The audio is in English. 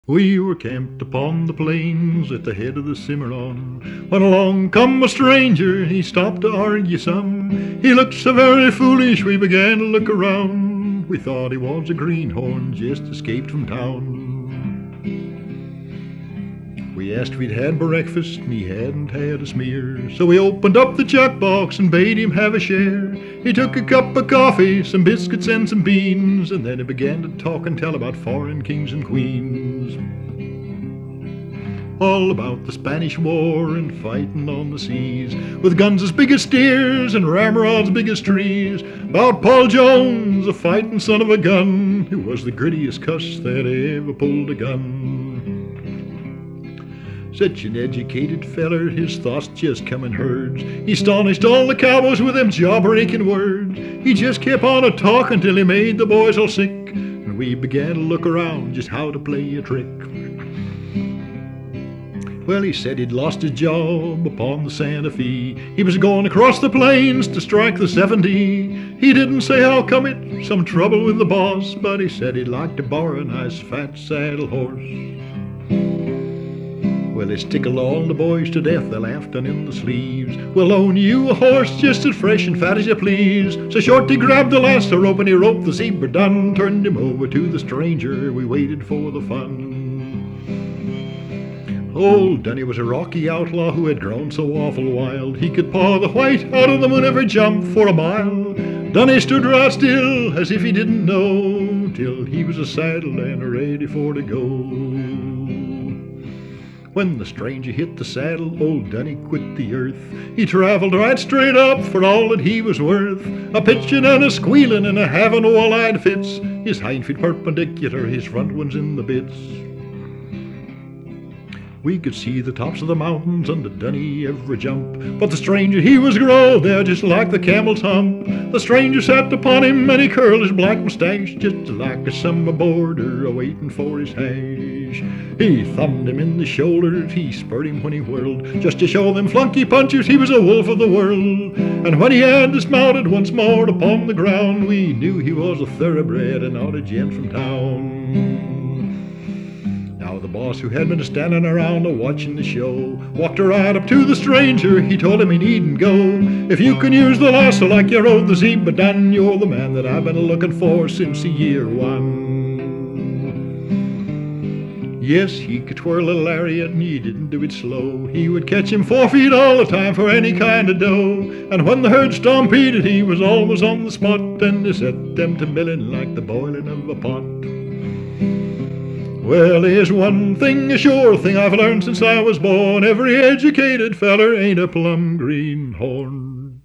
We were camped upon the plains at the head of the Cimarron, when along come a stranger. He stopped to argue some. He looked so very foolish we began to look around. We thought he was a greenhorn just escaped from town. We asked if he'd had breakfast and he hadn't had a smear, so we opened up the chat box and bade him have a share. He took a cup of coffee, some biscuits and some beans, and then he began to talk and tell about foreign kings and queens. All about the Spanish War and fighting on the seas, with guns as big as steers and ramrods big as trees. About Paul Jones, a fighting son of a gun, who was the grittiest cuss that ever pulled a gun. Such an educated feller, his thoughts just come in herds. He astonished all the cowboys with them jaw-breaking words. He just kept on a-talking till he made the boys all sick, and we began to look around just how to play a trick. Well, he said he'd lost his job upon the Santa Fe. He was going across the plains to strike the 70. He didn't say how come it, some trouble with the boss, but he said he'd like to borrow a nice fat saddle horse. Well, it's tickled all the boys to death, they laughed on in the sleeves. We'll loan you a horse just as fresh and fat as you please. So Shorty grabbed the lasso rope and he roped the zebra done, turned him over to the stranger, we waited for the fun. Old Dunny was a rocky outlaw who had grown so awful wild. He could paw the white out of the moon every jump for a mile. Dunny stood right still as if he didn't know, till he was saddled and ready for to go. When the stranger hit the saddle, old Dunny quit the earth. He traveled right straight up for all that he was worth, a pitching and a squealing and a having wall-eyed fits. His hind feet perpendicular, his front ones in the bits. We could see the tops of the mountains under Dunny every jump, but the stranger he was grown there just like the camel's hump. The stranger sat upon him and he curled his black mustache just like a summer boarder a-waiting for his hash. He thumbed him in the shoulders, he spurred him when he whirled, just to show them flunky punchers he was a wolf of the world. And when he had dismounted once more upon the ground, we knew he was a thoroughbred and not a gent from town. Now the boss, who had been standing around a-watching the show, walked right up to the stranger. He told him he needn't go. If you can use the lasso like you rode the zebra done, you're the man that I've been looking for since the year one. Yes, he could twirl a lariat and he didn't do it slow. He would catch him 4 feet all the time for any kind of dough. And when the herd stampeded, he was always on the spot, and he set them to milling like the boiling of a pot. Well, there's one thing, a sure thing I've learned since I was born: every educated feller ain't a plumb greenhorn.